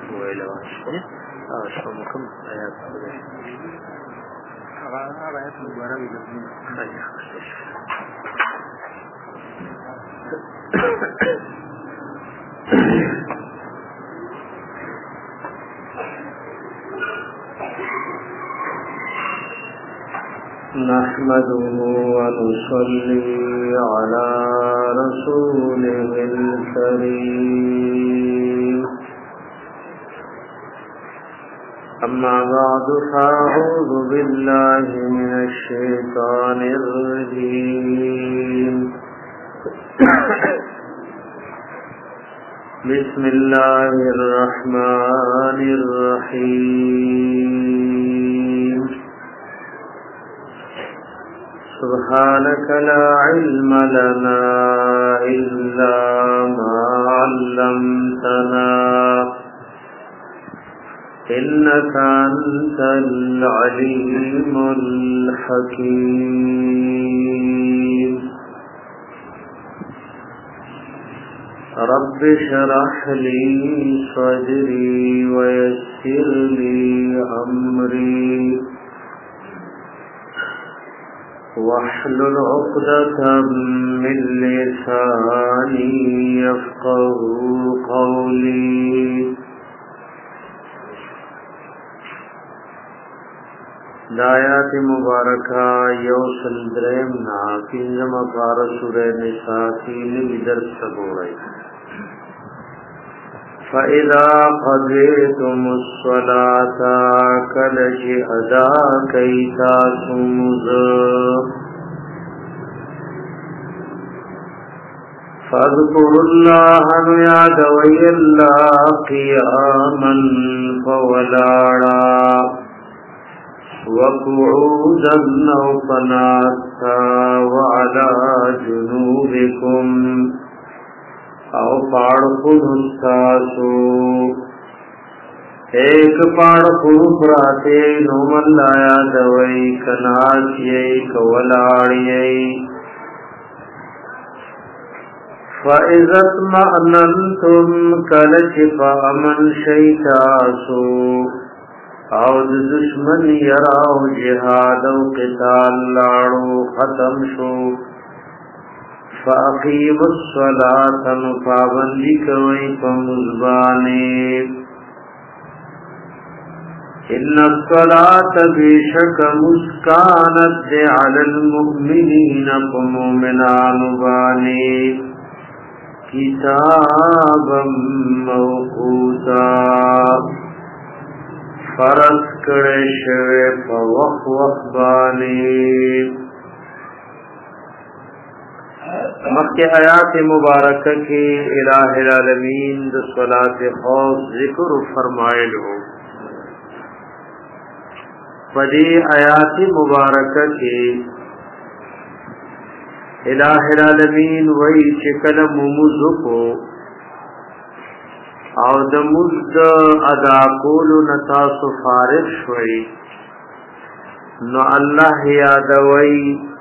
وإلى أشرمكم آيات آيات مباركة نحمده ونصلي على رسوله الكريم أما بعد فأعوذ بالله من الشيطان الرجيم بسم الله الرحمن الرحيم سبحانك لا علم لنا إلا ما علمتنا إنك أنت العليم الحكيم رب اشرح لي صدري ويسر لي أمري واحلل عقدة من لساني يفقهوا قولي دایات مبارکہ یوصل درم نا پینزم پار سورہ نساء کی نوی درس سبو رئی فَإِذَا قَضَيْتُمُ الصَّلَاةَ كَلَجِ أَدَا كَيْتَا سُمُزَ فَاذْكُرُوا اللَّهَ نُيَادَ وَيَلَّا قِيَامًا فَوَلَاڑًا وَقُعُودًا أَوْ قَنَاعَةً وَعَلَى جُنُوبِكُمْ او پاڑ خود استاسو ایک پاڑ خود پراتے نومن لایا دوئی کناچیئی کولاڑیئی فَإِذَا اطْمَأْنَنْتُمْ کلچ فَأَمَنْ شَيْتَاسُ او دشمن یراو جہاد و قتال لاڑو ختم شو فَأَقِيمُوا الصَّلَاةَ مُقَابَلِّ كَوَيْ فَمُزْبَانِي إِنَّ الصَّلَاةَ بِشَكَ مُسْكَانَتْ عَلَى الْمُؤْمِنِينَ فَمُؤْمِنَانُ بَانِي كِتَابًا مَوْقُوتًا فرض کړه شوی په وخت باندې مکہ آیات مبارکہ کی الہ العالمین د صلات خوف ذکر فرمائلو پدی آیات مبارکہ کی الہ العالمین وی چکلم مزکو او د مزد ادا کولو نتاس فارغ شوی نو اللہ یادوی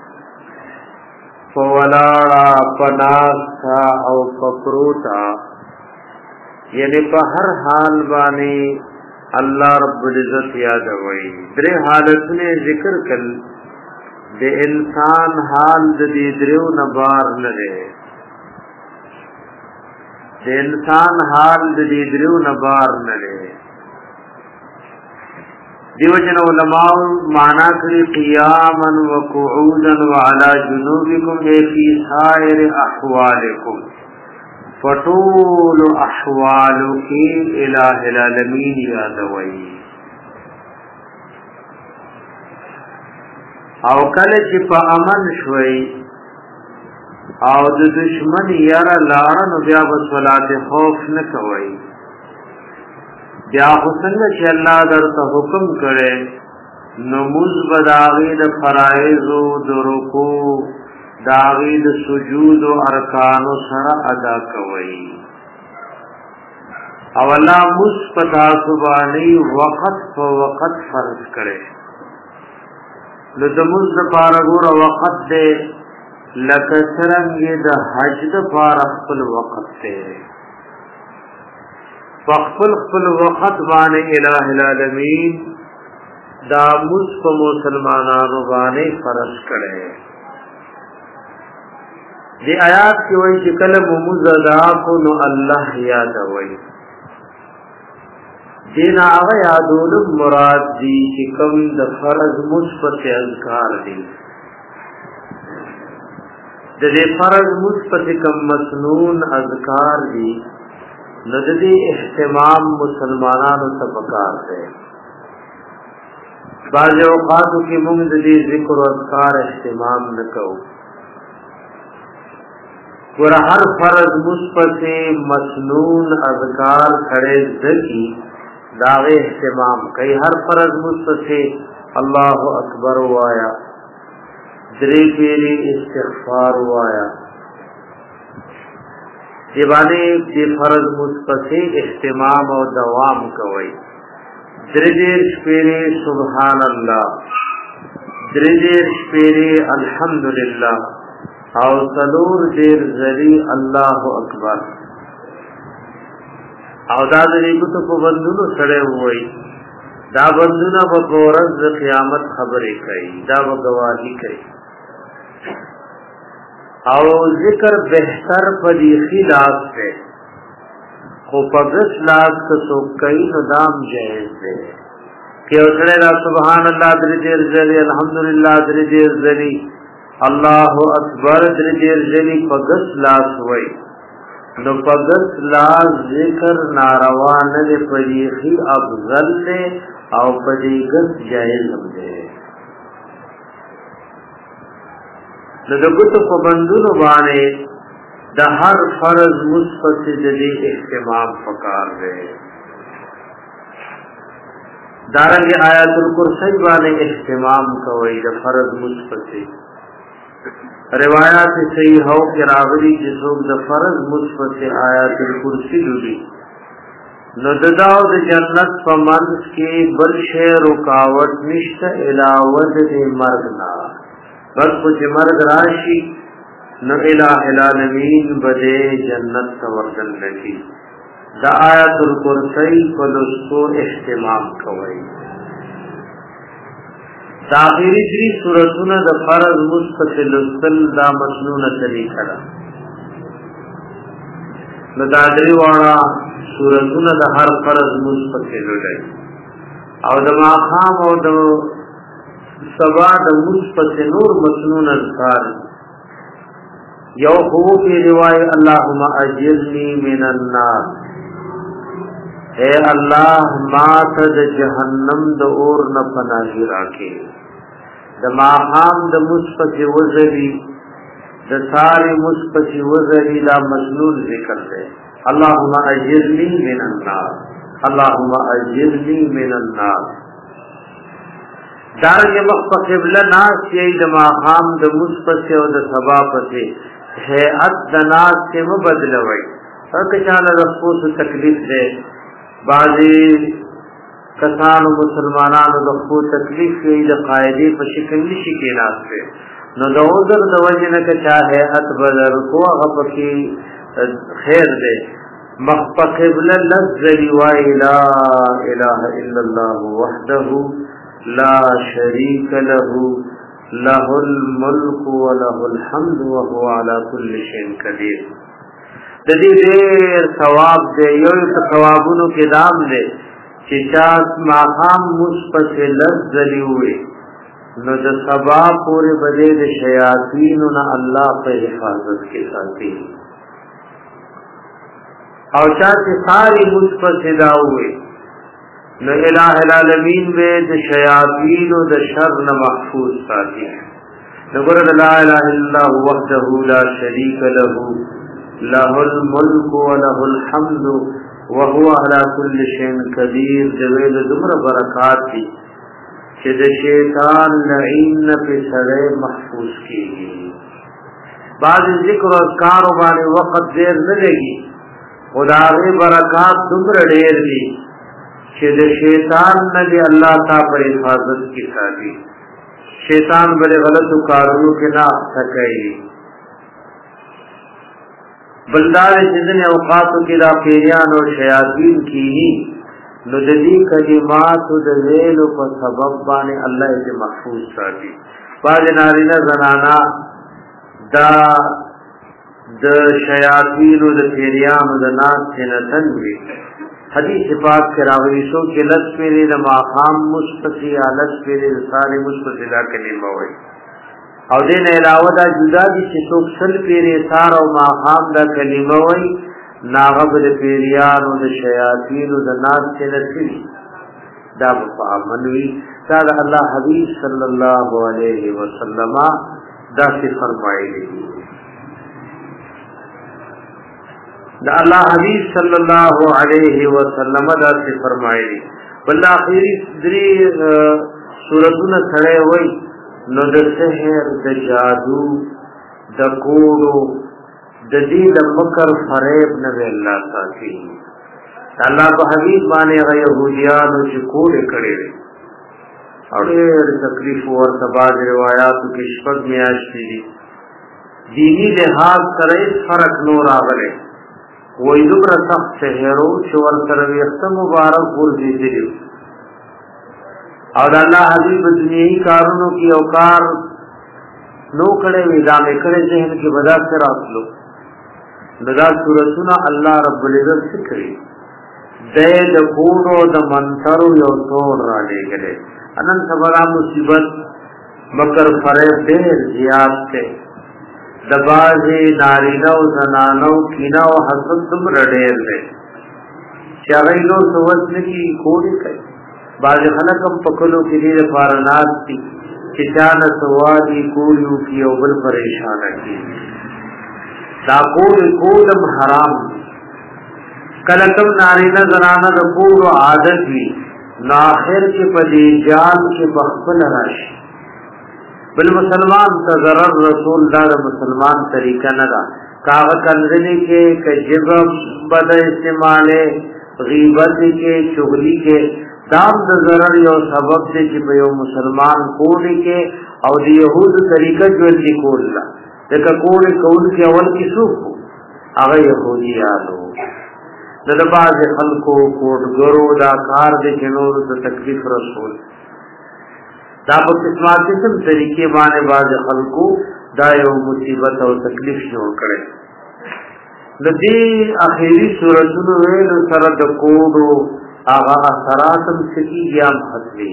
فولاڑا پناستا او پپروتا یعنی پا ہر حال بانی اللہ رب العزت یادوئی درے حالتنے ذکر کل دے انسان حال دی دریو نبار نرے دے انسان حال دی دریو نبار نرے دیو جن علماء مانا کری قیاما و قعودا و علا جنوبکم فی سائر احوالکم فطول احوالو کی الہ العالمین یادوئی او کل چی پا امن شوئی او د دشمن یارا لارن بیا بسولات خوف نکوئی بیا حسن چې الله درته حکم کړي نموز بداغی د فرائض او د رکوع داغی د سجود او ارکان سره ادا کوي او الله مصطفی سبحانه وقت په وقت فرض کړي نو د مز د پاره ګور وخت دې لکه څنګه د حج د پاره خپل وخت ته فخفل خفل وقت بانے الہ العالمین دا مصف مسلمانانو بانے فرض کرے. دی آیات کی وئی چې کله مموز ادا کو نو الله یاد وئی دینا هغه یادول مراد دی چې کوم د فرض مثبت اذکار دي د دې فرض مثبت کوم مسنون اذکار دي نو د دې اهتمام مسلمانانو ته پکار دی. بعض اوقات کې موږ د دې ذکر او اذکار اهتمام نکوو. ور هر فرض مثبت مسنون اذکار کھڑے ذکی داغه اهتمام کئی ہر فرض مثبت اللہ اکبر وایا دری پیری استغفار وایا دیوانے دی فرض مثبت اهتمام او دوام کوي. درجه پیری سبحان اللہ درجه پیری الحمدللہ او سلور دیر زری اللہ اکبر او دا دې کو ته په بندونو سره وای دا بندونه په ورځ د قیامت خبرې کوي دا گواہی کوي او ذکر بهتر په دې خلاف ده خو په غسلاس کو کوي نو دام جائز ده کې اوسره لا سبحان الله درې زری الحمدلله درې زری اللہ اکبر درجه زلی پگس لاس وی نو پگس لاس ذکر ناروا نه پریخی افضل دے او پریگس جائز دے. نو دغتو پابندونو باندې د هر فرض مثبت دې اهتمام پکار دے. دارنګ آیات الکرسی باندې اهتمام کوي د فرض مثبت روایات صحیح ہو کہ راغلی جسوک د فرض مثبت آیات الکرسی لولی نو دداو د جنت فمنس کی بل شے رکاوٹ نشت علاوت دی مرگنا بس کچھ مرگ راشی نو الہ العالمین بدے جنت توردن لگی. دا آیات الکرسی پلسو احتمام کوئی. داخری دری سورتونه د فرض مستقل لستل دا مسنونه طریقه ده. نو دا دری واړه سورتونه د هر فرض مستقل لري او د ماقام او د سبا د مستقل نور مسنون اذکار یو هو کی روایت اللهم اجرنی من النار اے اللہ ما ته د جهنم د اور نه پناهی راکې د ماقام د مثبت وزری د ساری مثبت وزری لا مسنون ذکر ہے. اللهم اجرنی من النار اللهم اجرنی من النار. دارنګ مخ قبله ناس یې د ماقام د مثبت او د سبا پته هيئت د ناس کې مبدلوي هر کله د خپل تکلیف ده بعضی کسانو مسلمانانو د خپل تکلیف کې د قاعده په شکل نشي کې ناشته نو د عذر د وجه نه که هيئت بدل کو هغه پکې خیر ده مخ قبله لذلی و لا اله الا الله وحده لا شريك له له الملك وله الحمد وهو على كل شيء قدير. د دې ډېر ثواب دی یو ثوابونو کې دام دی چې چاس ماقام مثبت لذلی وي نو د سبا پورې بده د شیاطین نه الله په حفاظت کې ساتي او چې ساری مثبت دا وي نو الہ العالمین به د شیاطین او د شر نه محفوظ ساتي. نګور لا اله الا الله وحده لا شریک له له الملك وله الحمد وهو على كل شيء قدير. جویل دمر برکات دي چې د شیطان لعین په سره محفوظ کیږي. بعض ذکر او اذکار باندې وخت دیر نه لګي خدای برکات دمر ډیر دي چې د شیطان نه دی الله تعالی په حفاظت کې ساتي. شیطان بل غلط کارونو کې نه سکي. بلدار جزن اوقاتو کی دا پیریان و شیاطین کینی نو ددی کلماتو دویلو پا سبب بانے اللہ اسے محفوظ ساتی. بعض نارینا زنانا دا شیاطین و دا پیریان و دا ناس سنتن وی حدیث پاک کے راویسو کے لس پیری دا ماقام مصفسی یا لس پیری دا ساری مصفسی دا کلمہ ہوئی او دین علاوه دا جدا دي چې څوک سل پیری سار او ماقام دا کلمه وای ناغب د پیریان او د شیاطین او د ناس څخه نشي دا په امنوي دا الله حبیب صلی الله علیه وسلم دا څه فرمایلی دا الله حبیب صلی الله علیه وسلم دا څه فرمایلی بل اخیری درې سورتونه سره وای نو د سحر د جادو د کوړو د دې د مکر فریب نه الله ساتي. الله په حبیب باندې غي يهوديان چې کوړې کړې او ډېر تکلیف ورته باز روایتو کې شپږ میاشتې دي دینی لحاظ سره فرق نور راغلی وای دومره سخت سحرو چې ورته ویخته مبارک ورځي او د الله حبیب دنیاي کارونو کې اوکار نو کړه وی دا مې کړه ذهن کې بدا سره اصلو دغه سورتونه الله رب العزت ذکرې د کوونو د منترو یو تور را لګلې انن سبرا مصیبت مکر فریب ډېر زیات ته د بازي نارینه او زنانو کینا او حسد تم رډېر دي چې هغه نو سوچ نه کی کوړي کوي بعض خلقم پکلو کی دیر فارنات تی چچانا سوادی کولیو کی او بل پریشانا کی دا کولم حرام کلکم نارینا زنانا دا کولو عادت وی ناخر کے پدی جان کے بخبل راشی بل مسلمان تا ضرر رسول دا مسلمان طریقہ ندا کاغت کنزنی کے کجب بد استعمالے غیبت کے چغلی کے دام د ضرر یو سبب دی چې په یو مسلمان کوړي کې او د يهود طریقه ژوند دی کوله دغه کوړي کول کې اول کې څوک هغه يهوديانو د باز خلکو کوټګرو دا کار د جنور د تکلیف رسول دا په قسم طریقې باندې باز خلکو دا یو مصیبت او تکلیف جوړ کړي د دې اخیری سورۃ ویل سره د کوډو آغا اثراتم سکی گیام حسلی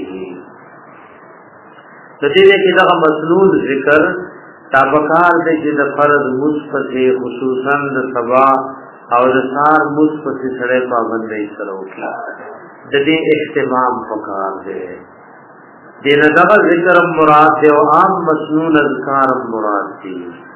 تدینے کی دغا مسنون ذکر تابکار دے جد فرد مصفت خصوصاً دا سبا او دا سار مصفت سڑے پابندی سرو کی ددی احتمام پکار دے دین دغا ذکرم مراد دے و عام مسنون اذکارم مراد دی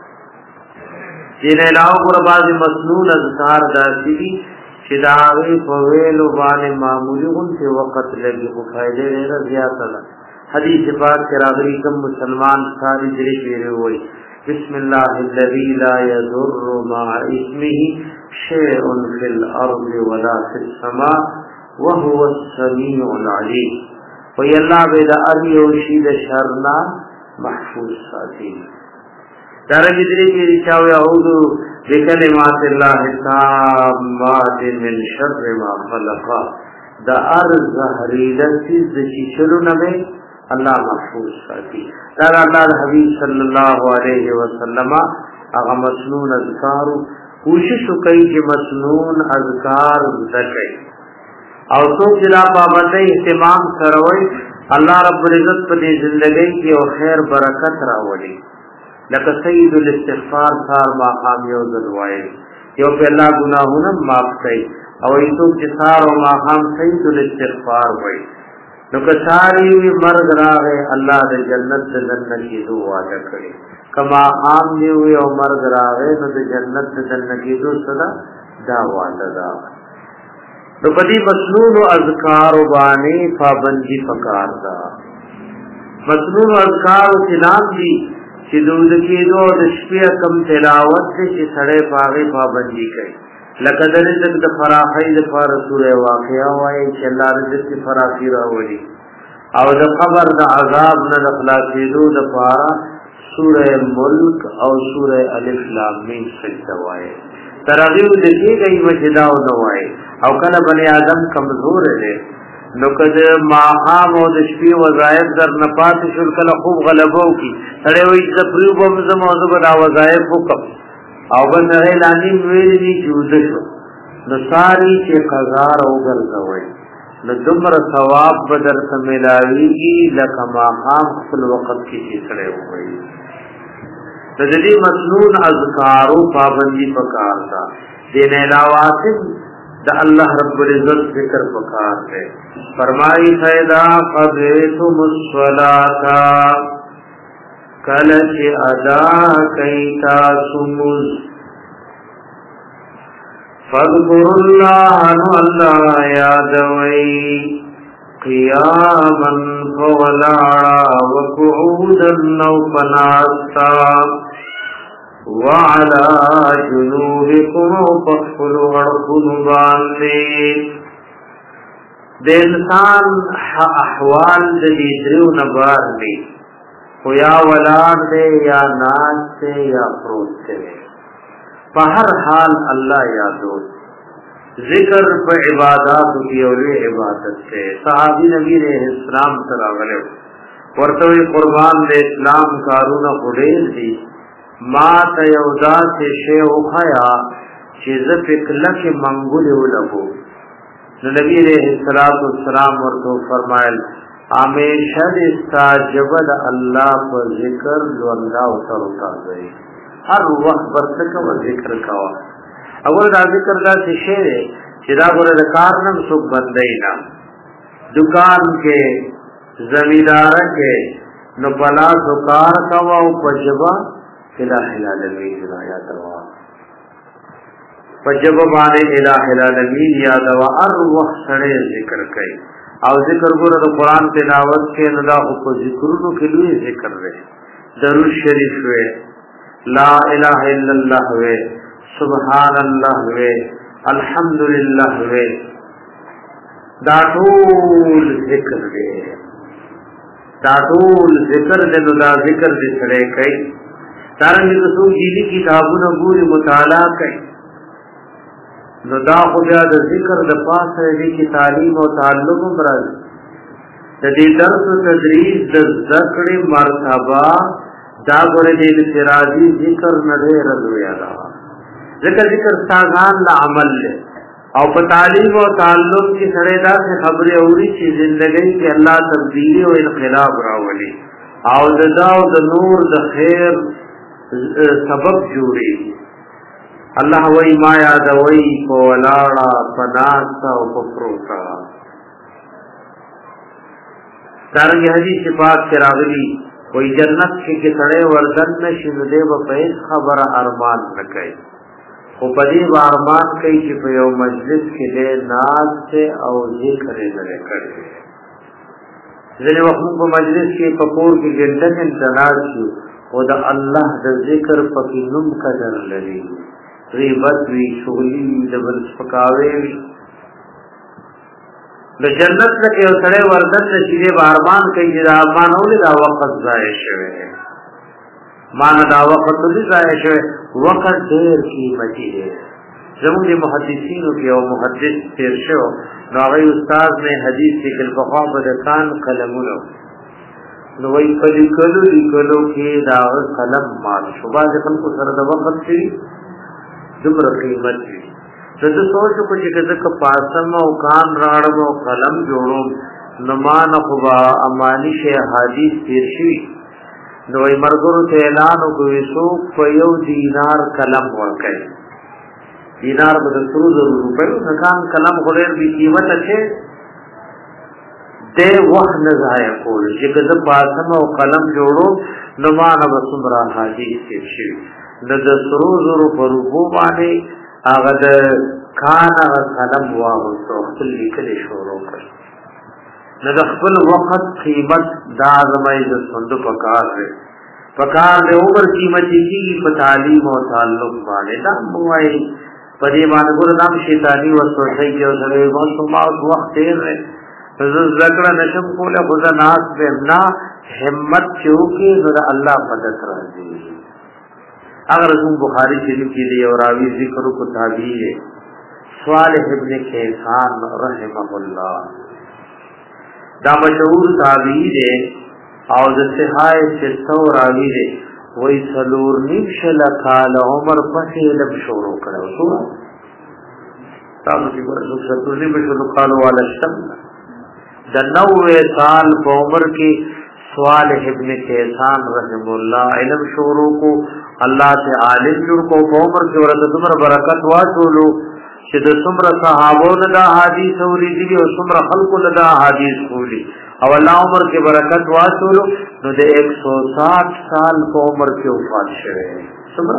دین علاو قرباز مسنون اذکار دا سی چې دا وی په ویلو باندې معمولی غونته وخت لګي خو فائدې ډېر زیات ده. حدیث پاک کې راغلي کوم مسلمان ساری دې پیری وای بسم الله الذي لا يضر مع اسمه شيء في الارض ولا في السماء وهو السميع العليم. وی الله به د اری او شی د شرنا محفوظ ساتي. درګې دې پیری چاو یعوذ بکلمات الله التامات من شر ما خلق دا ارض زهریدن چیز د شیشلو نه الله محفوظ ساتي. دا الله حبیب صلی الله علیه وسلم هغه مسنون اذکار کوشش کوي چې مسنون اذکار ذکر او څوک چې لا پابندۍ اهتمام کوي الله رب العزت په دې ژوندۍ کې او خیر برکت راوړي. لکه سید الاستغفار سار ماقام یو ذلوائی یو پہ اللہ گناہونا معاف کئی او ایتو جسار و ماقام سید الاستغفار ہوئی نکہ ساری وی مرگ راغے اللہ دے جنت دے جنتی دو وعدہ کرے کما آم دیوی او مرگ راغے نو دے جنت دے جنتی دو صدا دا وعدہ دا نو بدی مسنون و اذکار و بانی پابندی پکار دا مسنون و اذکار و تنام دی چې دود کېدو د شپې کم تلاوت چې سړی پاغه پابندي کوي لکه د رزق د فراخۍ د فار سورې واقعا وایي چې الله رزق کی فراخي راوړي او د قبر د عذاب نه د خلاصېدو د فار سورې ملک او سورې الف لام میم سجده وایي ترغیب دکی گئی وجدا او نوای او کله بنی آدم کمزور دی نو کده ماهام او د شپې وظایف در نه پاتې شول کله خوب غلبو کی سړی وایي چې پریو بم زموږ به دا وظایف وکم او بل نه لاندې ویلې دي جوړ شو نو ساری چې قضا او ګرځوي نو دمر ثواب بدر سملاویږي لکه ماهام خپل وخت کې چې سړی وایي د دې مسنون اذکارو پابندی پکار تا دین علاوه دا اللہ رب العزت ذکر پکار ہے فرمائی فیدا قضیتم الصلاة کلچ ادا کئیتا سمز فاذکر اللہ نو اللہ یادوئی قیاما فغلاڑا وقعودا نو پناستا وعلى جنوبكم فاقفلوا غرقن باندې د انسان احوال د دې درو نبار دی خو یا ولاد دی یا ناز دی یا پروت دی په هر حال الله یادو ذکر په عبادت کې اوري عبادت سے صحابي نبی رحمه السلام سره غلو ورته قربان د اسلام کارونه وړي دي ما ته یو داسې شی وخیا چې زه فکر کې منګول ولګو نو نبی رحمه السلام ورته فرمایل همیشه استجاب الله پر ذکر الله تعالی کوي هر وخت ورته ذکر کاوه اول دا ذکر دا شی دی چې دا ګوره د کار نم څوک بندای نه دکان کې زمیندار کې نو بلا دکان کاوه او پجبا الہ العالمین یا دوا پجب باندې الہ العالمین یا دوا ار وخت سره ذکر کوي او ذکر ګوره د قران تلاوت کې نه دا او ذکرونو کې لوی ذکر دی درود شریف وې لا الہ الا الله وې سبحان الله وې الحمدللہ وې دا ټول ذکر دی دا ټول ذکر دی نو دا ذکر دې سره کوي دارنګ رسول دې کتابونه ګوري مطالعه کوي نو دا خو بیا د ذکر د پاسه دې کې تعلیم او تعلق برابر د دې درس او تدریس د ذکر مرتبه دا ګورې دې سراجي ذکر نه رضویا دا ذکر ساغان لا عمل له او په تعلیم او تعلق کې سره دا خبره اوري چې ژوندۍ کې الله تبدیلی او انقلاب راولي او د نور د خیر سبب جوړي الله وای ما یاد وای په ولاړه پناسا او په پروتا دارنګه حدیث پاک کې راغلي وای جنت کې سړی وردن نشي نو دې په خبره ارمان نکړي خو په دې ارمان کوي چې په یو مجلس کې دې ناز ته او ذکر نه کړي ځنه وخت په مجلس کې په کور کې ګندن تناز شي او د الله د ذکر په نوم قدر لري غیبت وی شغلی د بل سپکاوي د جنت لکه یو سړی وردن چې دې ارمان کوي دا ارمان اولې دا وخت ضایع شوی مان دا وخت دې ضایع شوی وقت ډېر قیمتي دی زموږ محدثینو کې یو محدث تیر شو نو هغه استاد نے حدیث کې الفقه بدکان قلمونو نو وی کلی کلو کې دا قلم مال شوبه د خلکو سره د وخت کې دمر قیمت دی د سوچ کو چې کله پاسم او کان راړم او قلم جوړوم نو مان خو امانی شه حدیث تیر شي نو ای مرګورو ته اعلان وکوي سو په یو دینار قلم ورکړي دینار به 300 روپے نکان قلم غوړې به قیمت اچي دې وخت نه ضایع کول چې کله پاسم او قلم جوړو نو مان به څومره حدیث تیر شي د 300 په روپو باندې هغه د کان قلم واغوستو خپل لیکل شروع کړ نو د خپل وخت قیمت دا زمای د صندوق پکار دی پکار له عمر قیمتي کی په تعلیم او تعلق باندې دا موای په دې باندې ګور نام شیطانی وسوسه کې او سره ما وخت تیر ذکر نشم کوله خدا ناس به نه همت چوکي نو الله مدد راځي اگر رسول بخاری شریف کی دی اور راوی ذکر کو تابعی ہے صالح ابن کیسان رحمہ اللہ، دا مشہور تابعی دے او د صحای ستو راوی دے، وی سلور نیم شل کال عمر پسی علم شروع کرو سو تاسو کی برسو سلور نیم شل کال والا شم دا 90 سال پا عمر کی صالح ابن کیسان رحم اللہ علم شروع کو، اللہ سے عالم جڑ کو پا عمر کی ورد دمر برکت واسولو چې د څومره صحابو نه دا حدیث اوریدلی او څومره خلکو نه دا حدیث اولی او الله عمر کې برکت واچولو نو د 160 سال په عمر کې وفات شوه. څومره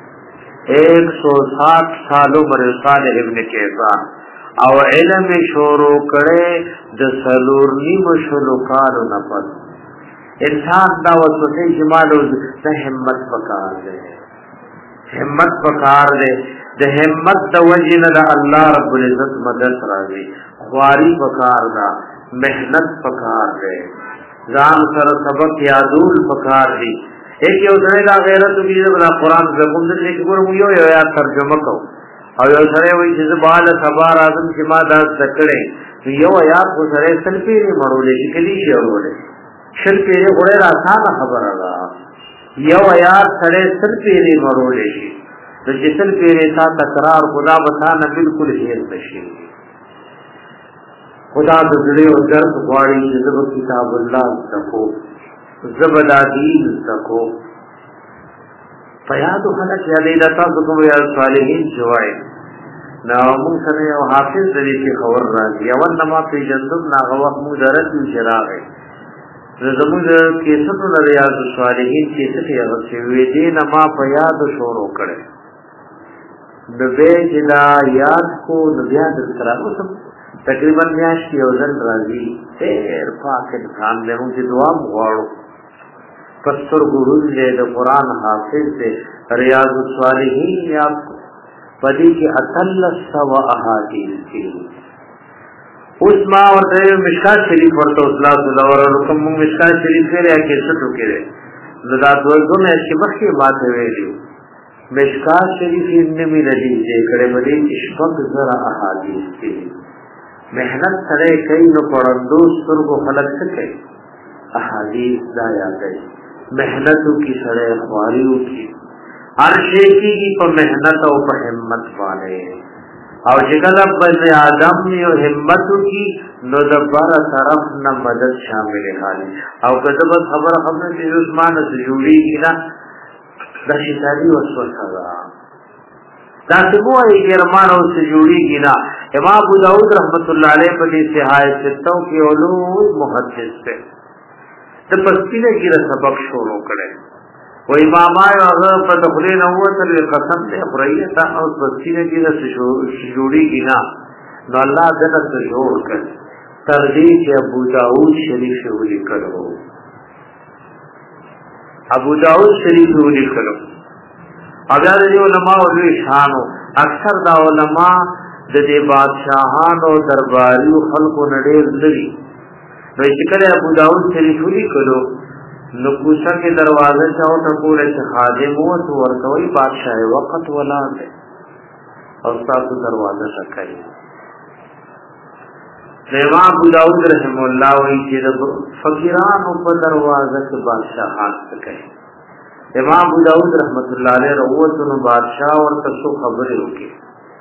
160 سال عمر صالح ابن کیسان او علم شروع کړي د سلور نیم شلو کالو نه پد. انسان دا وسوسه جمالو د همت پکار دی، همت پکار دی، د همت د وجنه د الله رب العزت مدد راځي، خواري پکار دا، محنت پکار دی، ځان سره سبق یادول پکار دی. ایک یو سره دا غیرت دې د قرآن زکم د لیک ګور مو یو یا ترجمه کو او یو سره وایي چې بال صبر اعظم چې ما دا ذکرې یو یا کو سره سلپیری مړولې چې کلی شي ورولې شلپیری غوړې راځه خبره ده یو یا سره سلپیری مړولې شي د جسل پیری تا تکرار خدا بتانا بالکل هیر نشي. خدا د زړه او درد غواړي چې زب کتاب الله تکو زبد دین تکو فیاد خلق یادې د تاسو کوم یا صالحین جوای نو موږ سره یو حافظ دې کې خبر راځي او نما په جندب ناغه وخت مو درته شراغه زموږ کې څه نه ریاض صالحین چې څه یې وی دې نما په یاد شروع کړي نبی جدا یاد کو نبیا در سرانو سب تقریبا میاشتی او ذن رازی تیر پاک انسان دے ہوں کی دعا مغاڑو پستر گروز دے دا قرآن حافظ دے ریاض الصالحین یاد کو پدی کی اطل سوا احادیث کی اس ماں ورطے مشکات شریف ورطا اصلاح صلی اللہ علیہ وسلم مشکات شریف کے لئے کیسٹو کے لئے ندات وزدو میں اس کی بخشی بات ہے لیو مشکات شریف نمی رجی سے کڑے بڑی اشفق ذرا احادیث کی محنت سرے کئی نو پڑندوس تر کو خلق سکے احادیث دایا گئی محنتوں کی سرے خواریوں کی ہر شیخی کی پا محنت و پا حمت والے او جگل بن آدم یو حمتوں کی نو دبار طرف نہ مدد شامل حالی او کدبت خبر چیز عثمان سے جوڑی کی نا دا شیطانی وسوسه ده دا څنګه یې ګرمان او سجوړي کینا. امام ابو داود رحمت الله علیه په دې صحای ستو کې اولو محدث ته د پسینه کې سبق شروع کړي و امام هغه په دخلین اوتل قسم ته فرایته او پسینه کې سجوړي کینا نو الله دې ته جوړ کړ تر دې چې ابو داود شریف ولیکلو ابو داود شریف ولیکلو اگر دې علماء او شانو اکثر دا علماء د دې بادشاہانو درباریو خلقو نډیر لري نو چې کله ابو داود شریف ولیکلو نو کوڅه کې دروازه چاو ته کوله چې خادم وو تو ورکوي بادشاہ وخت ولا ده او تاسو دروازه شکایي امام ابو داود رحم الله وی چې د فقیرانو په دروازه کې بادشاہان کوي. امام ابو داود رحمت الله علیه روته بادشاہ ورته څو خبرې وکړي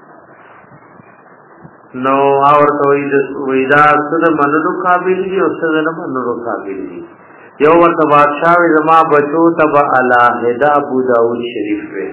نو اورته وی دا څه منلو قابل دي او څه نه منلو قابل دي. یو ورته بادشاہ وی زما بچو تبع الہدا ابو داود شریف وی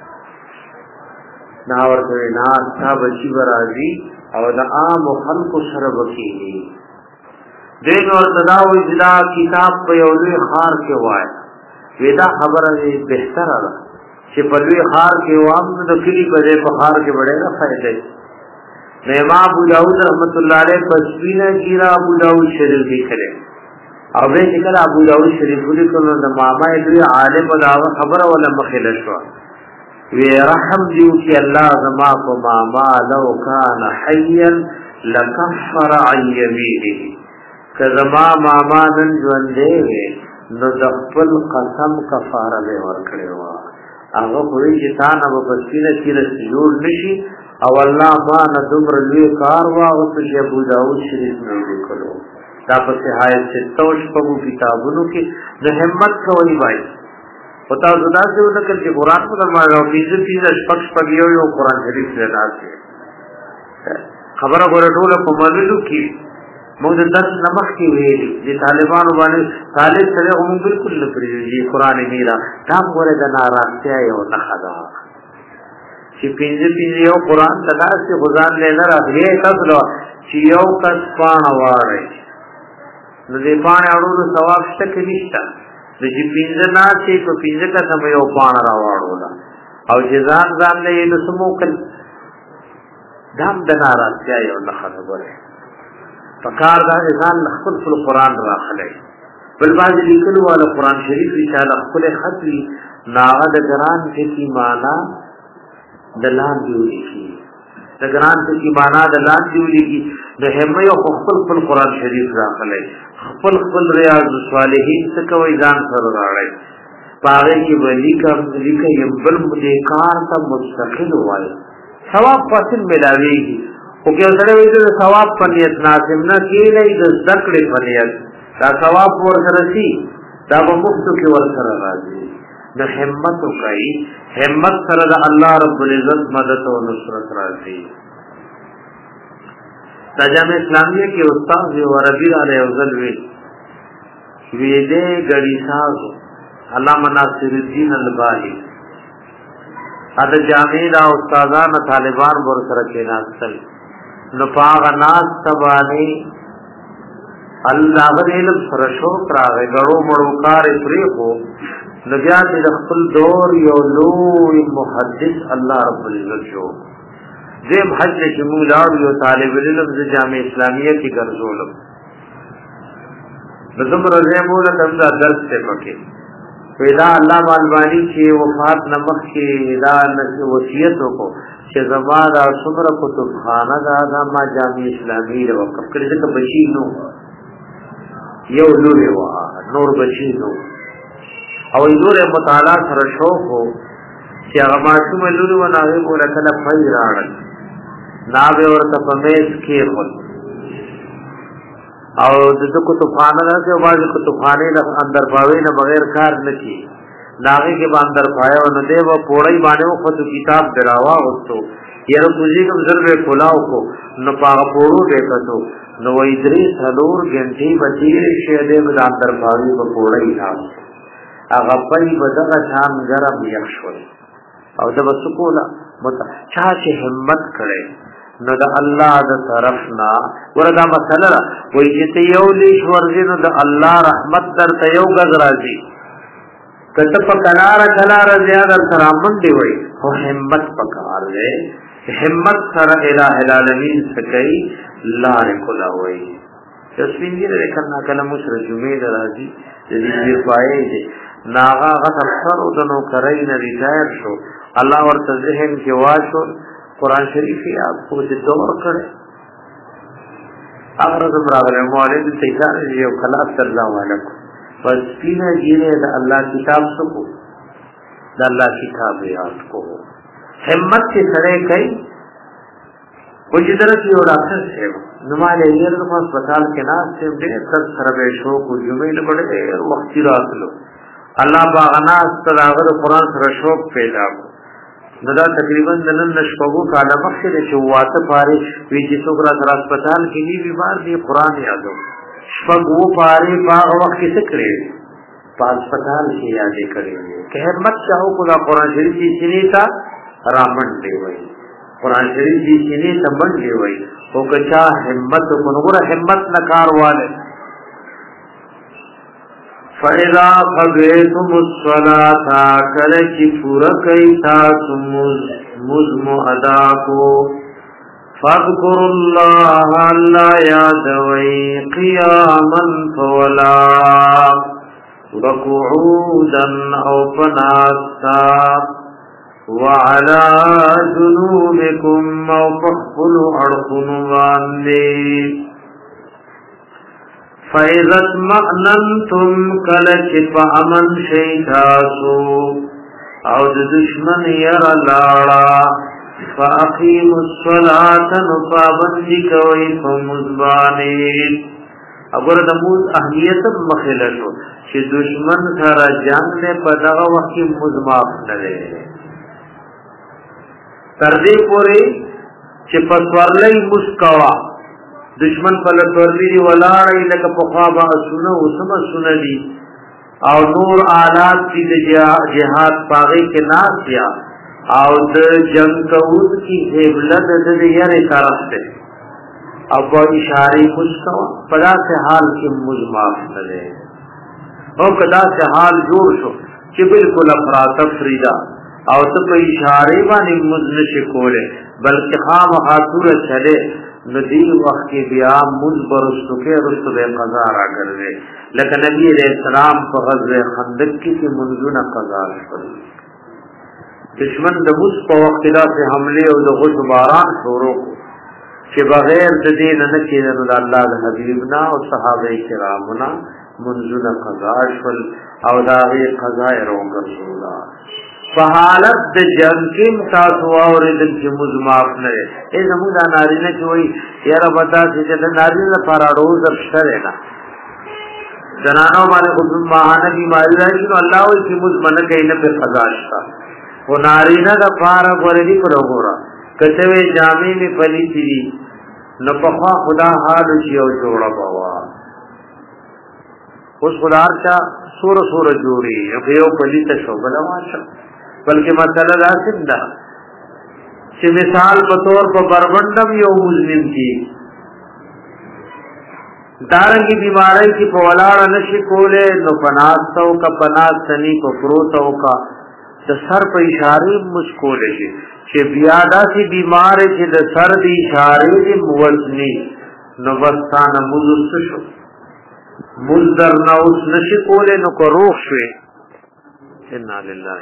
نا ورته نه تا بچی برازي او دا عام خلق سره وکیلی دین اور تداوی جدا کتاب په یو لوی خار کې وای ودا خبره بهتره ده چې په لوی خار کې وام د کلی په دې په خار کې وړه فائدې. امام ابو داود رحمت الله علیه پسوینه کیرا ابو داود شریف لیکره او به کله ابو داود شریف لیکلو د ماما دوی عالم دا خبره ولا مخله شو وی رحم دیو کی اللہ زما کو ماما لو کان حیا لکفر عن یمینه کزما ماما نن ژوندې نو د خپل قسم کفاره به ورکړي وا هغه خوري چې تا نه په سینه کې جوړ نشي او الله ما نه دومره لوی کار واغ چې ابو داود شریف نه لیکلو دا په صحایت سے توش په کتابونو کې د همت کوي وای پتا زدا سے ذکر چې قرآن په معنا او دې شپږ یو قرآن شریف نه راځي خبره غوړه ټول په مولوی کې موږ د درس نمخ کې ویلي چې طالبانو باندې طالب سره هم بالکل نه پریږي قرآن میرا دا غوړه د ناراضتیا یو نه خدا چې پینځه یو قرآن تداسي غزان له نه راځي تاسو چې یو کس پاڼه واره نو دې پاڼه اورو ثواب شته کې نشته د چې پینځه نه چې په پینځه کا سم یو پاڼه راوړو او جزان ځان له نو سمو کل دام د ناراضتیا یو نه خبره فکار دا انسان خپل قرآن راخلي بل باندې لیکلو والا قرآن شریف رساله خپل خطي ناغه د ګران کې معنا دلان دیولی کی د ګران کې معنا دلان دیولی کی د همه یو خپل قرآن شریف راخلي خپل ریاض الصالحین څخه کوي ځان سره راړي پاره کې ولی کوم لیکي بل دې کار ته مستقل وای ثواب فاصل ملاويږي او کې سره وي د ثواب په نیت ناسم نه کېږي د ذکر په نیت دا ثواب ورسره شي دا په مفتو کې ورسره راځي د همت کوي همت سره د الله رب العزت مدد او نصرت راځي تجامع اسلامیه کې استاد یو ربیع علیه وسلم وی دې غړي ساز علامه ناصر الدین البانی اته جامع دا استادان طالبان ور سره کې ناستل نو پاغ ناس تبانی الله علم سره شو تراغه غړو مړو کار پرې کو نجات د خپل دور یو لوی محدث الله رب العزت شو زم حج جمولار یو طالب علم د جامع اسلامیه کې ګرځولم نظم رزمو له دغه درس ته پکې پیدا الله البانی چې وفات نمخ کې دا وصیت وکړو چې زماره صبر کتب خانه دا ما جامع اسلامی له وقف کړی ځکه بچی نو یو لوري وا نور بچی نو او نور مطالعه سره شوق وو چې هغه ماشوم لوري و نه وو کله پای راړل ناوې ورته پمیس کې خل او د کتب خانه راځي او باز کتب خانه له اندر پاوې نه بغیر کار نشي ناغه کې باندې پایا و نه دی و پوړی باندې خو کتاب دراوا وستو یره کوزي کوم ضرورت کولاو کو نو پاغه پورو دیکھتو نو وې درې څلور غنټې بچی شه دې د اندر پاوې په پوړی لاس هغه په بدغه شان ګرم یخشول او د وسکولا مت چا چې همت کړي نو د الله د طرفنا وردا مسله وای چې یو لیش ورزینو د الله رحمت درته یو غز راځي کته په کلار زیاده ترامن دی وای او همت پکار دی همت سره الہ العالمین سکای لار کولا وای تسبیح دې کنا کلمو سره جمعې راځي دې پای دی ناغا غتر سر او دنو کرای نه ریټایر شو الله ورته ذهن کې واشو قرآن شریف یاد کو چې دور کړي اگر زبرغله مولوی د تیار یو خلاص الله علیکم پس پینا جیره د الله کتاب سکو د الله کتاب یاد کو همت سے سره کوي وجدرت یو ډاکټر شه نماله یې د هسپتال کې ناس ته دې تر سره به شو کو جمعې له بڑے وخت راتلو الله باغنا استراغه قرآن سره شوق پیدا کو دا تقریبا نن نشپغو کاله مخکې چې واته پاره وی چې څوګرا تر هسپتال کې دی بیمار دی قرآن یادو شپغو پاره په وخت کې کړی په هسپتال کې یادې کړی که همت چاو کو دا قرآن شریف کی سنیتا رامن دی وای قرآن شریف کی سنیتا من دی وای او کچا همت کو نور همت نکارواله فَإِذَا قَضَيْتُمُ الصَّلَاةَ كَلَّ پورا کئی تاسو مزم ادا کو فَاذْكُرُوا اللَّهَ اللہ یادوئی قِيَامًا فَوَلَا وَقُعُودًا او پناستا وَعَلَى جُنُوبِكُمْ او فَخْفُلُوا عَرْخُنُوَانِّ فَإِذَا اطْمَأْنَنْتُمْ كَلَّ فَأَمَنْ شَيْتَاسُ او د دشمن ير لاړه فاقیموا الصلاة نفابندی کوئی فمزبانی. اگر د موز اهمیت مخله شو چې دشمن سره جنگ نه په دغه وخت کې مزماف نه لري تر دې پورې چې په سوړلې مسکوا دشمن په لوري دی ولاړې لکه په خوا سونه او سم سونه دي او نور آلات دي د جهاد پاغې کې ناسیا او د جنگ کوود کی هبلت د یې طرف ته او په اشاره مسکوا په داسې حال کې مزماف نه لري او کدا سے حال جوړ شو چې بالکل افراط فریدا او ته په اشاره باندې مزنش کوله بلکې خامخا تور چلے ندی وخت کې بیا مزبرستو کې رسو به قضا راغله لکه نبی علیہ السلام په غزوه خندق کې منځونه قضا شول دشمن د موس په وخت داسې حمله او د غش باران شروع چې بغیر د دین نه کېدل د الله د حبیبنا او صحابه کرامنا منځونه قضا شول او دا غي قضا وګرځولا په حالت د جنگ کې تاسو اوریدل چې مزماف نه ای زموږ د نارینه چوي یاره بتا چې د نارینه لپاره روز افشره نه زنانو باندې خود ماهانه بیماری راځي نو الله وي چې مزمنه کینه په قضا شتا و نارینه د پاره ورېدي پر وګورا کته وی جامې می پلي دي نو په خدا حال شي او جوړه بوا اوس خدار چا سور جوړي یو پلي ته شو بل واشه بلکې مسله دا څنګه چې مثال په تور په بربندم یو مسلم کی دارنګي بیماری کی په ولاړ نشي کوله نو پناستو کا پناستنی په پروتو کا د سر په اشاره مشکول شي چې بیا داسي بیمار چې د سر دی اشاره دی موزنی نو وستانه مزست شو مزدر نو اوس نشي کوله نو کو روح شوي ان لله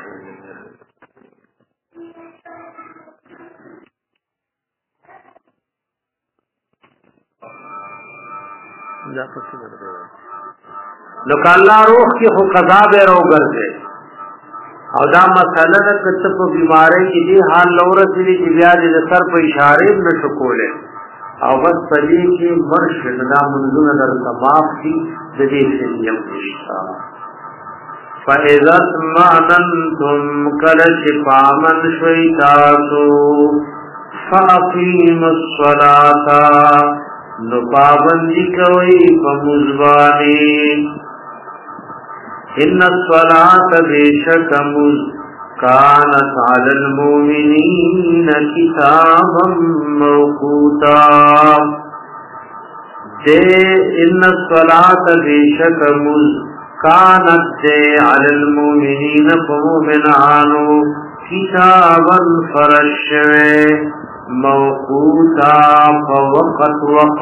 نو کله روح کی خو قضا به روغرځي او دا مسله د کته په بیماری کې دی حال لورسې دی بیا د سر په اشاره نشو کوله او بس پدې کې مرشد دا منځونه در تمام دي د دې سیم نشتا فاذا معننتم کلش فامن شیطانو فاقیم الصلاة نو پابندی کوي په مزبانی ان الصلاة بشکمز کانت علی المؤمنین کتابا موقوتا دے ان الصلاة بشکمز کانت دے علی المؤمنین فمؤمنانو کتابا فرشوے موقوتا فوقت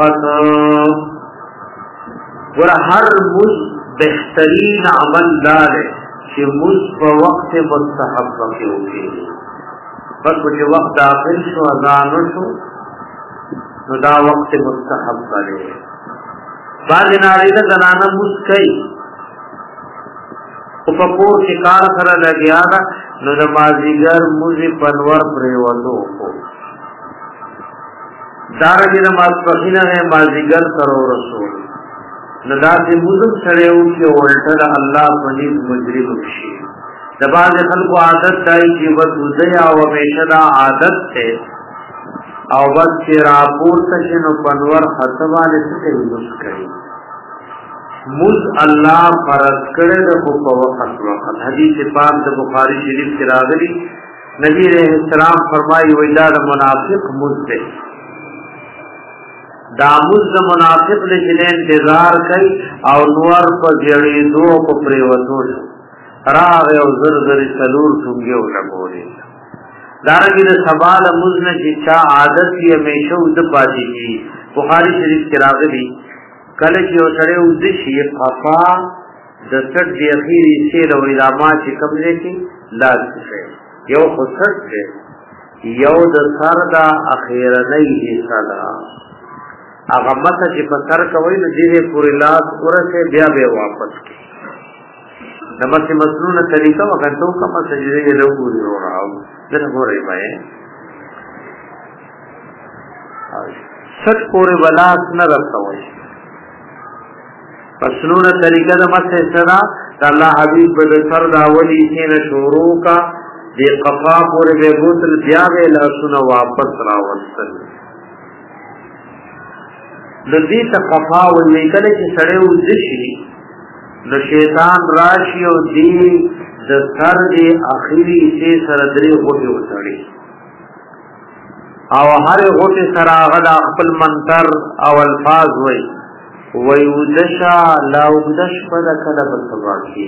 ور هر مز بہترین عمل دار ہے کہ مز وقت مستحب کے ہوگی بس مجھے وقت داخل شو اذان شو نو دا وقت مستحب کرے بعض نارینه زنانه مز کئی او پپور کے کار سره لگیا دا نو نمازیگر مز پنور پریوتو کو دارنگی نماز پخینه ہے مازیگر کرو رسول نداتی مزم سڑیو کی اولٹر اللہ پنیز مجرم بشی دباز خلقو عادت دائی کی بس وزیا و میشدہ عادت تے او بس کی راپور تشن و پنور خطبانے سے مز کری مز اللہ فرض کرے دخو پا وقت حدیث پاک دا بخاری شریف کی راغلی نبی علیہ السلام فرمائی ویداد منافق مز دے داموز دا منافق لچنے انتظار کئی او نور پا جڑی دو پا پریوتو شو راغ او زرزر سلور سنگیو لگولی دارنگی دا سبال مزن چی چا عادت کی ہمیشہ اد پاتی کی بخاری شریف کی راغلی کلچی او سڑے ادشی خفا دا سٹ دی اخیری سیل و اداما چی کمزے کی لاز سے یو خسٹ دے یو دا سر دا اخیرنی حصہ دا اغه مته چې په سر کوي نو دې پورې لاس ورته بیا به واپس کی नमक मसनून तरीका वगैरह का मसजिद ये लोग पूरी हो रहा हूँ जरा हो रही मैं सच कोरे बलास न रखता हुआ मसनून तरीका नमक से सरा अल्लाह हबीब बदसर दावली से न शोरों का दे कफा पूरे बेगुतल ब्यावे लहसुन वापस रावस्तल नदी तक कफा वही करे कि सड़े उद्देश्य न शैतान राशि और दी द सर दे आखिरी से सरदरे होते उतड़ी और हर होते सरागद अकल मंतर और अल्फाज वही उदशा ला उदश पद कदब सबाकी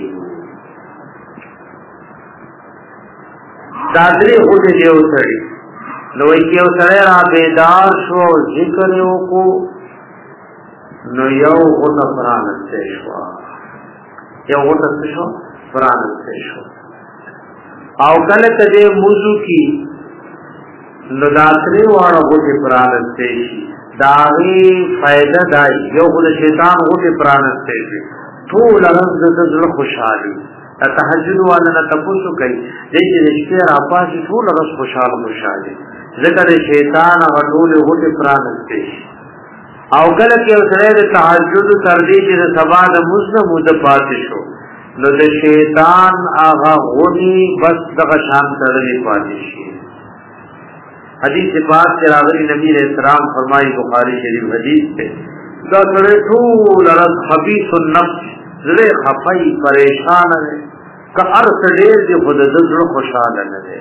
दादरे होते दे उतड़ी लो के उतरे रा बेदार शो जिक्र को नो यो होता प्राण से शो या होता शो प्राण से शो आओ कल कदे मुजु की नदातरे वाला होते प्राण से दावी फायदा दाई यो खुद शैतान होते प्राण से तो लरज दल खुशहाली तहज्जुद वाला न तपसु कई जैसे रिश्ते आपा की तो लरज खुशहाली जिक्र शैतान अटूल होते प्राण से अवगल के उसरे तहज्जुद सर्दी के सबाद मुस्लिम मुद पातिशो न दे शैतान आगा होनी बस दगा शान सर्दी पातिशी हदीस के बाद के रागरी नबी अलैहि सलाम फरमाई बुखारी शरीफ हदीस पे दा करे तूल रस खबीसुन नफ्स जरे खफई परेशान है का अर्थ डेर दे खुद दिल खुशहाल है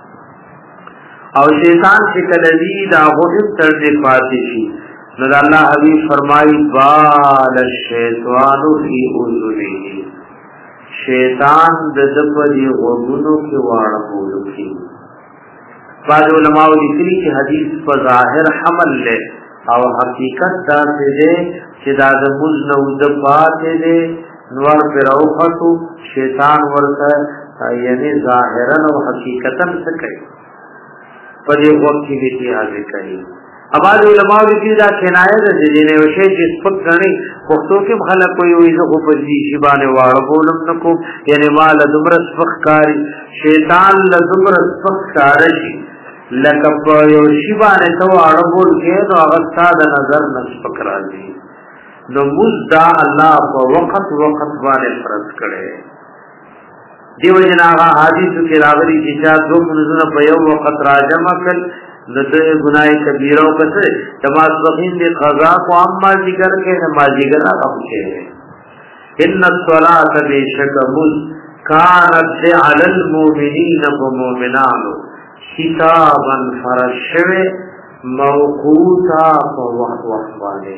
और शैतान के कलवी दा होनी सर्दी पातिशी नज़र अल्लाह हबीब फरमाई बाल शैतानु की उज़ुनी शैतान दबदी गुनों के वाड़ बोल की बाद उलमा लिखी कि हदीस पर जाहिर हमल ले और हकीकत दाते दे कि दाद मुज़ नउद पाते दे नवर बिरौफतु शैतान वर्ता यानी जाहिरन और हकीकतन से कही पर ये वक्त की इतिहास कही अब आज उलमा की दा किनायत है जिन्हें विशेष स्पष्ट करनी वक्तों के खलक कोई हुई जो बजी शिबाने वाड़ बोलम नको यानी माल दुमरस फखकारी शैतान लजुमर फखकारशी लकप यो शिबाने तो वाड़ बोल के तो अवस्था द नजर नस पकड़ा दी नो मुद्दा अल्लाह को वक्त वक्त वाले फर्ज करे देव जनागा हादिस के रावरी जिजा दो मुनजुना पयो वक्त राजमा कल नदे गुनाह कबीरों का से तमास वकील ने खजा को अम्मा जिगर के नमाजी गना पहुंचे हैं इन्ना स्वलात बेशक मुज कानत अलल मोमिनीन व मोमिनान किताबन फरशवे मौकूता फवहवाने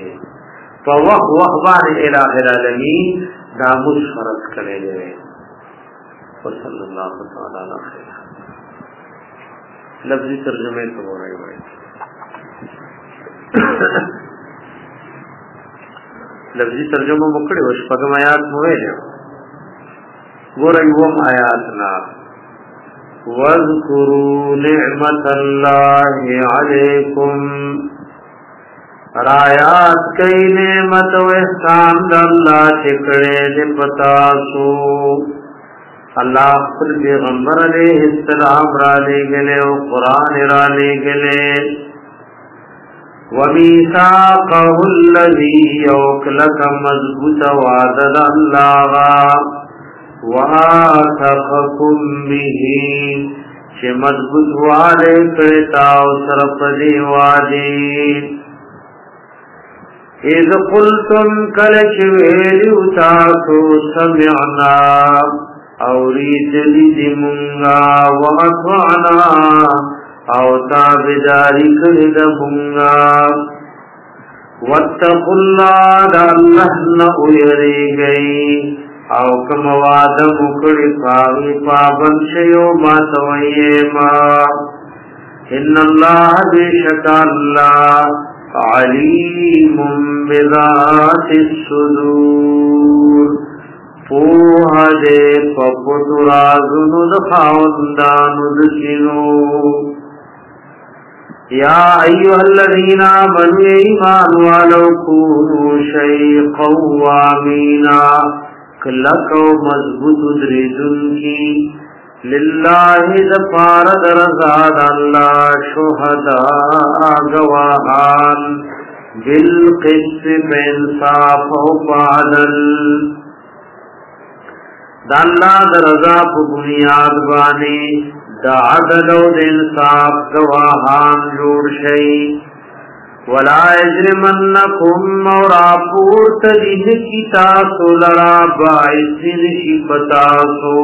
इलाहिल आलमीन दामुज फरज करे गए सल्लल्लाहु तआला अलैहि लफ्जी तर्जुमे तो हो रही भाई लफ्जी तर्जुमा मुकड़े हो पगम आयात हुए हैं वो रही वो आयात ना वज़कुरू निअमतल्लाहि अलैकुम रायात कई नेमत व एहसान अल्लाह चिकड़े ने पतासो अल्लाह खुद पैगंबर अलैहिस्सलाम राले गले और कुरान राले गले वमीसाक़हुल्लज़ी यौकलक मज़बूत वादद अल्लाह वाथक़कुम बिही चे मज़बूत वाले करता सरफ देवादे इज़ क़ुल्तुम कलच वेली उतासो समिअना औरी दिली दिमुंगा वअत्वाना औ ताबेदारी कर दमुंगा वत्तकुल्लाह अल्लाह न उयरे गई औ कम वाद मुकड़ी पावी पाबन शयो मातवये मा इन्नल्लाह बेशक अल्लाह अलीमुम बिज़ातिस सुदूर पोहा दे पपुतुराजुनु दखाउंदानु दसिनो या अय्युहल्लज़ीना आमनू ईमान वालो कूनू शैक़न वामीना کلک و مضبوط دریدن کی للہ دفار درزاد اللہ شہداء گواہان بالقسط بانصاف و بعدل دا اللہ درزا پا بنیاد بانی دا عدل و انصاف گواہان جوڑ شئی ولا یجرمنکم مورا پورت دین کی تاسو لرا باعثن شبتاسو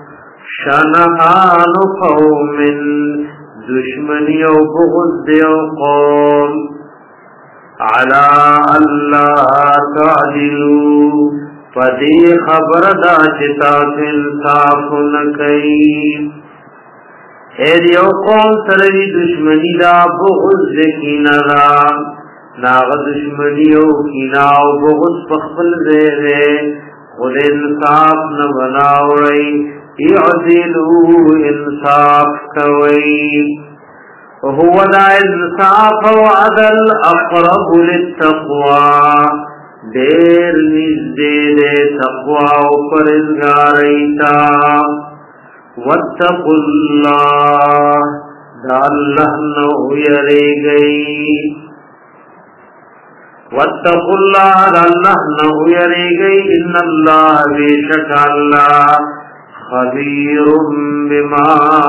شنآن قوم دشمنی و بغض دیو قوم علا اللہ تعدلو فدی خبر دا چتا انصاف نکئی اے دیو قوم سروی دشمنی دا بغض کینا دا ناغ دشمنی و کینا و بغض پخبل زیرے خود انصاف نبناوڑی اعدلو انصاف کوئی هو دا انصاف و عدل اقرب للتقوى دیر نزدید تقوى و پرزگاریتا واتقوا اللہ دا اللہ نو یرے گئی واتقوا اللہ دا اللہ نو یرے گئی ان اللہ بیشک اللہ خبیر بما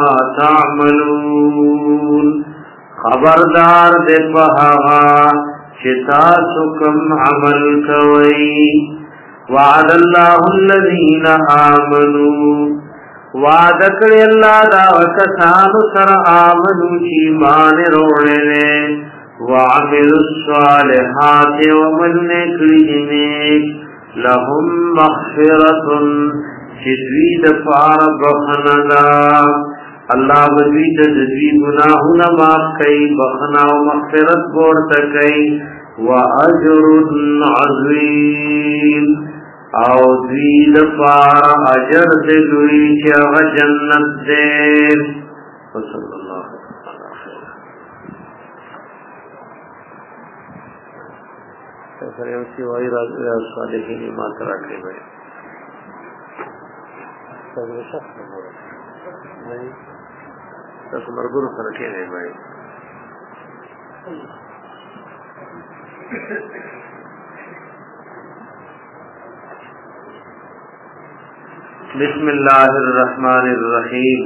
تعملون خبردار دے پہا چتا سکم عمل کوئی وعد اللہ الذین آمنوا وعد کړی الله دا وکسانو سره آمنو چې ایمان وروړي وعملوا الصالحات ومن کړي لهم مغفرة چې دوی د پاره بخنه ده الله دوی د دوی ګناهونه معاف کوي بخنه او مغفرت ورته کوي واجر عظیم او دوی لپاره اجر دې دوی چې هغه جنت دې صلی الله علیه وسلم سره یو سی وای راځي صالحین ما ترا کوي وای څنګه شخص وای تاسو مرګور سره کوي وای بسم اللہ الرحمن الرحیم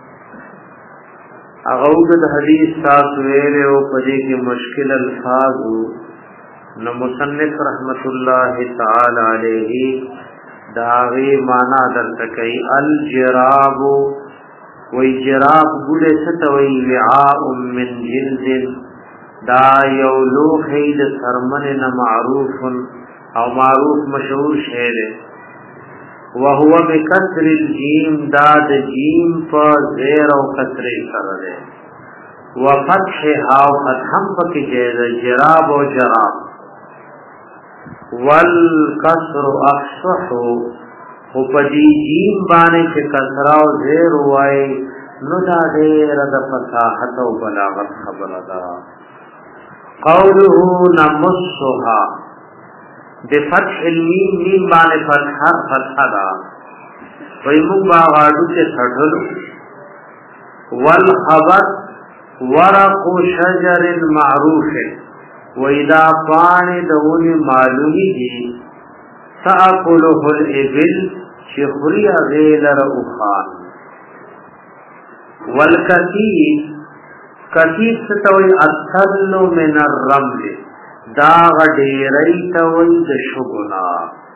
اغوگد حدیث تاسویلے و پدے کے مشکل الفاظ نو مصنف رحمت اللہ تعالی علیہ داغی مانا در تکی الجراب وی جراب گلے ستوی وعاء من جلد دا یولو خید سرمن معروف او معروف مشہور شہر وهو بكسر الجيم داد جيم پر زیر او کسر سره ده وفتحها فتحم پک جیز جراب او جراب والکسر افصح وپدی جيم باندې چې کسر او زیر وای نو دا ډېر د فصاحت او بلاغت خبره ده قوله نمسها بفتح المیم میم باندې فتح دا وای موږ باغاړو چې څټلو والخبر ورق شجر معروف واذا پان دونی معلومی دي تاكله الابل شخري غير اوخان والكثير كثير ستوي الثل من الرمل دا غډیرای ته وای د شګنا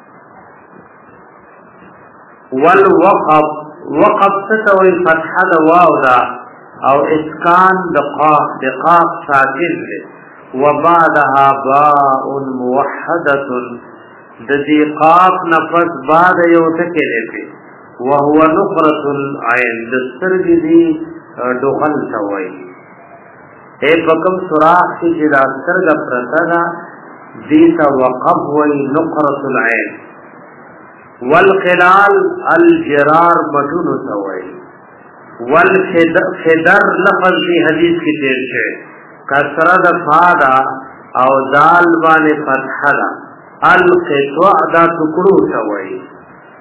والوقف وقف ته وای فتح د واو دا او اسکان د قاف د قاف ساکن له وبعدها باء موحده د دې قاف نفس بعد یو ټکی لري وهو نقره العين د سترګې دی ډوغل ته وای اے بکم سوراخ کی جدا سرگ پرتنا دیتا وقف وی نقرة العین والخلال الجرار مدون سوئی والفدر لفظ کی حدیث کی تیر شے کسرد فادا او دال بان فتح دا القطع دا تکڑو سوئی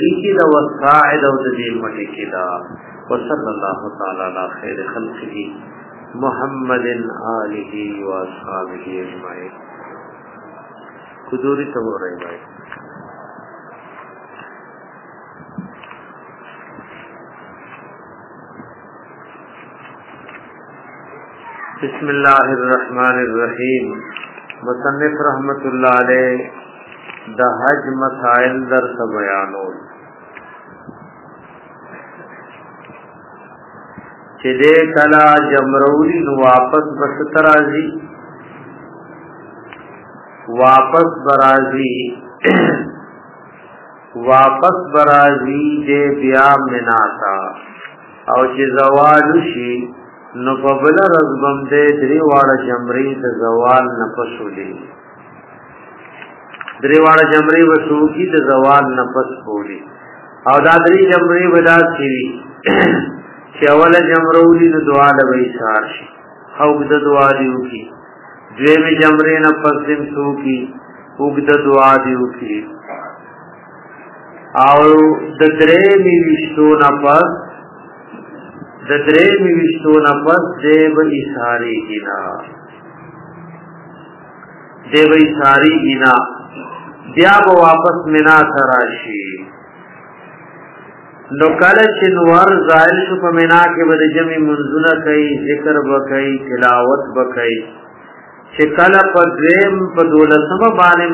زندگی کی دا وساعد او دا دیمتی کی دا وصل اللہ تعالی علی خیر خلقه محمد آلہ و اصحابہ اجمعین. کدوری تو ہو رہی بھائی. بسم اللہ الرحمن الرحیم. مصنف رحمت اللہ علیہ دا حج مسائل در سے بیانول چلے کلا جمرولی نو واپس بسترازی واپس برازی دے بیا مناتا او چې زوالو شي نو په بل رزبم دې درې واړه جمرې د زوال نه پسولي درې واړه جمرې وسوږي د زوال نه پس پوری او دا درې جمرې ودا شي چې اوله جمرولي نو دعا لوي سار شي او د دعا دیو کی دویمه جمرې نه پس دیم سوږي او د دعا دیو کی او د درې میشتو نه پس د درې میشتو نه پس دیو ایثاری گینا بیا به واپس منا تراشی نو کله چې نور زائل شو په منا کې به جمع منځونه کوي ذکر وکړي تلاوت وکړي چې کله په دریم په دولسمه باندې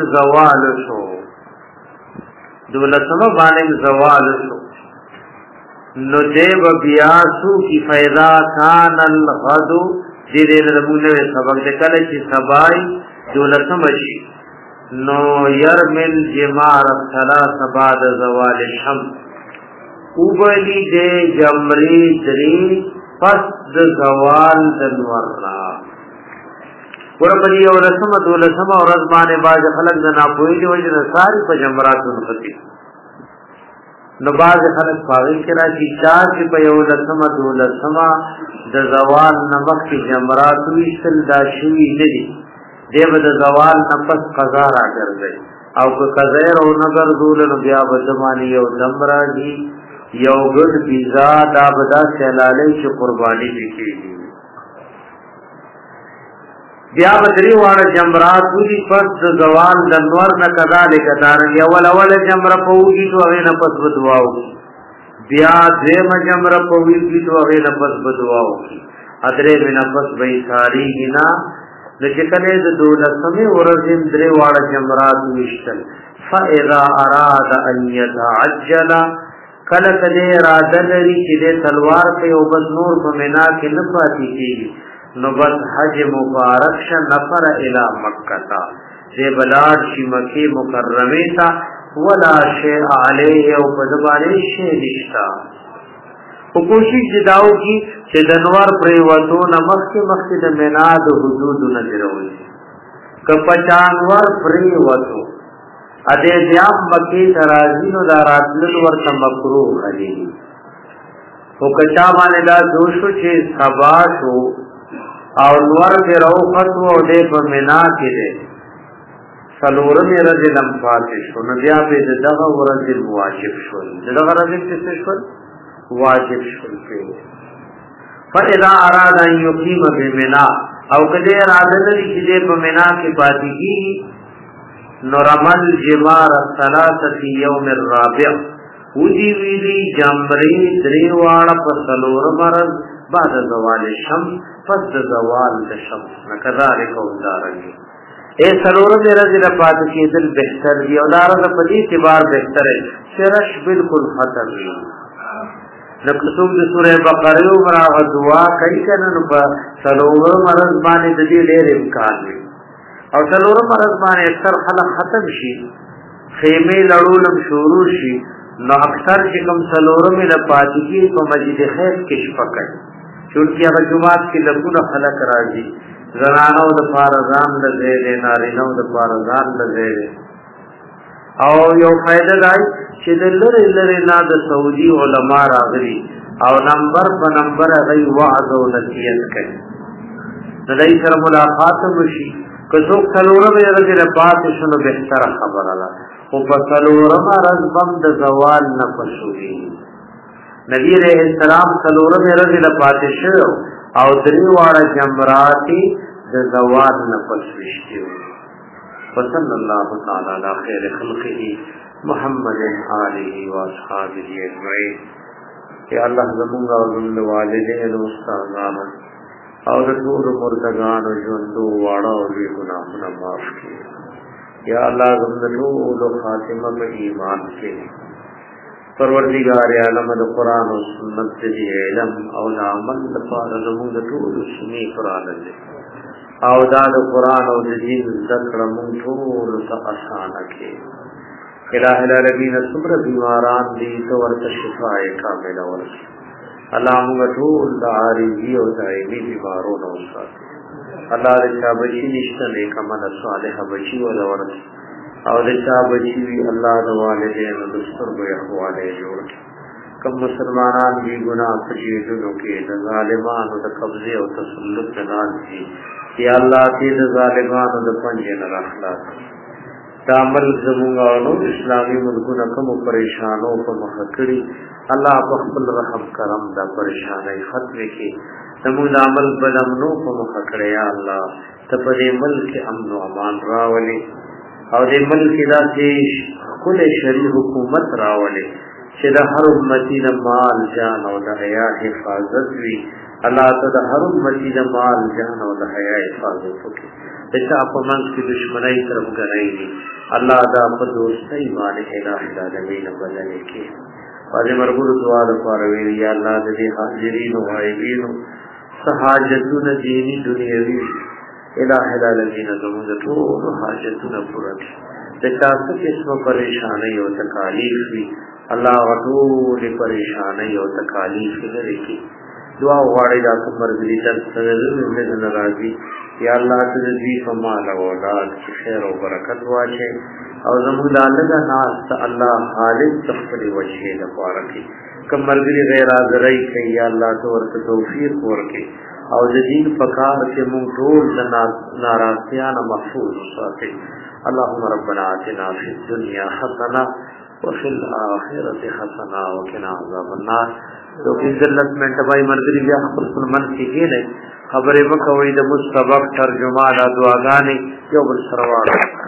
زوال شو نو دیو بیاسو کی فیضا کان الغد دیده نمونه سبق دکل چی سبای دولسم شی نو یرمل جمار الثلاث بعد زوال الشمس اوبلی دے جمری دری پس د زوال دنور را ورپدی او لسمه دولسمه ورځ باندې باز خلک د ناپوهی دی وجه ساری په جمراتو ختی نو باز خلک پاوی کرا چې چې په یو لسمه دولسمه د زوال نمک کی جمراتو وشتل دا شوی نه دي دیو د زوال نفس قضا را ګرځي او که قضا او نظر دول نو بیا بدمانی یو دمرا دی یو ګډ بیزا دا بدا چلاله چې قربانی وکړي بیا بدری واړه جمرات دوی پس د زوال د نور نه کذالک دارنګ اول جمره پوږي تو هغه نه پس بدواو بیا دیم جمره پوږي تو هغه نه پس بدواو ادرې بنا پس وې ساری گنا د چکلې د دولسمه ورځې درې واړه جمرات وشتل فاذا اراد ان يتعجل کله کله اراده لري چې د تلوار په او بس نور په مینا کې نه پاتې کیږي نو بس حج مبارک ش نفر الى مکه تا دې بلاد شي مکه مکرمه تا ولا شيء عليه او بدبانه شي نشتا او کوشش جداو کی چې دنوار پر وته نمخ د مینا د حدود نه جوړوي ک پچانور پر وته ا دې بیا مکه ترازی نو داراتل ورته مکروه کړي او کچا باندې دا دوشو چې سبا شو او نور کې روخت وو دې په مینا کې دې سلور مې رضی لم فاتح شو نو بیا په دغه ورځ واجب شو دغه ورځ څه شو واجب شو فاذا اراد ان يقيم بمنا او کله اراده لري چې دې په مینا کې پاتې کی نو رمل جمار الثلاثه يوم الرابع ودي ویلي جمري دریواړه په سلور مرز بعد زوال الشمس پس زوال الشمس نکذالک ودارنګي اے سلور دې رضی رفات کې دل بهتر دی او دارغه په دې اعتبار بهتر ہے شرش بالکل ختم دی نقصوم د سوره بقره او راغ دعا کوي کنه نو په سلور مرز باندې د دې ډېر امکان دی او سلور مرز باندې اکثر خلک ختم شي خیمه لړولم شروع شي نو اکثر چې کوم سلور مې د پاتې په مسجد خیر کې شپکای چونکی هغه جمعات کې لګونه خلک راځي زنانو د فارزان لږه نارینو د فارزان لږه او یو فائدہ دی چې د لری نه د سعودي علما راغلي او نمبر په نمبر غي وعظ او نصيحت کوي د دې سره ملاقات وشي که څوک څلورم ورځې نه پاتې شنو بهتر خبره ده او په څلورم ورځ بم د زوال نه پښوي نبی عليه السلام څلورم ورځې نه پاتې شو او درې واړه جمراتي د زوال نه پښوي صلی الله تعالی علی خیر خلقه محمد آله و اصحابه اجمعین یا الله زمونږ او زموږ والدین او استادانو او د ټول مرتګانو ژوندو واړه او لوی ګناهونه معاف کړي یا الله زموږ ټول خاتمه په ایمان کې پروردگار عالم د قران او سنت دې علم او عمل لپاره زموږ ټول سنی قران دې او دا د قران او د دین ذکر مونږ ټول ته آسان کړي الہ العالمین صبر بیماران دې تو ورته شفاء کامله ورکړي الله موږ ټول د عارضی او دایمي بیمارونو وساتي الله دې چا بچی نشته نیک عمل صالح بچی ولا ورکړي او دې چا بچی وی الله د والدینو د سترګو احواله جوړ کوم مسلمانان دې ګناه پجیدونو کې د ظالمانو د قبضه او تسلط نه دي یا الله دې د ظالمانو د پنځه نه اخلاص تعامل زموږه اسلامي ملکونو کوم پریشانو په مخ کړی الله په خپل رحم کرم دا پریشانای ختم کړي زموږ عمل بدمنو په مخ کړی یا الله ته په دې ملک امن او امان راولي او دې ملک داسې کله شری حکومت راولي چې د هر امتی د مال جان او د حیا حفاظت وي الله ته د هر امتی د مال جان او د حیا حفاظت وکړي چې په منځ کې دشمنی طرف غړي الله دا په دوستۍ باندې الٰه العالمین بدل کړي باندې مرګو دعا لپاره وی یا الله دې حاضرین او غایبین حاجتونه دینی دنیوي الٰه العالمین زموږ ټول حاجتونه پوره کړي د تاسو قسمه پریشانای او تکالیف وي الله ټول پریشانای او تکالیف لري کړي دعا غواړي دا کومر دې تر څنګه نه راځي یا الله دې په مال او اولاد کې خیر او برکت واچي او زموږ د الله ناس الله خالق تخفل وجهه د بارکي کمرګري غیر حاضرای کوي یا الله تو ورته توفیق ورکي او د دین فقار کې مونږ ټول د ناراضیان محفوظ ساتي اللهم ربنا آتنا فی الدنيا حسنه وفي الاخره حسنه وقنا عذاب النار تو په ذلت منټ بای مرګري بیا خپل من کې نه خبره وکوي د مستبق ترجمه د دعاګانې یو بل سره